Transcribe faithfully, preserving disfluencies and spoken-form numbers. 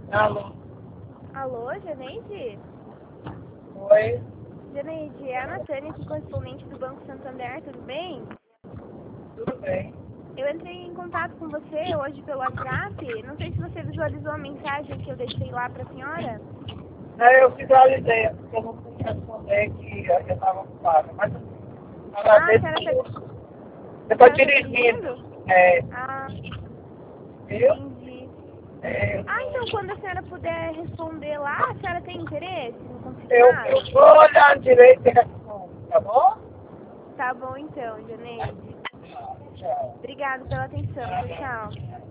Alô? Alô, Janeide? Oi? Janeide, é a Natânia aqui, correspondente do Banco Santander, tudo bem? Tudo bem? Eu entrei em contato com você hoje pelo WhatsApp. Não sei se você visualizou a mensagem que eu deixei lá para a senhora. Não, eu visualizei, porque eu não pude responder que eu estava ocupada. Mas Ah, a agradeço senhora está por... Eu estou dirigindo. É, Ah, viu? entendi. É, Ah, então quando a senhora puder responder lá, a senhora tem interesse no eu, consignado? eu vou olhar direito e respondo, tá bom? Tá bom então, Janeide. Tchau. Obrigada pela atenção. Tchau, tchau.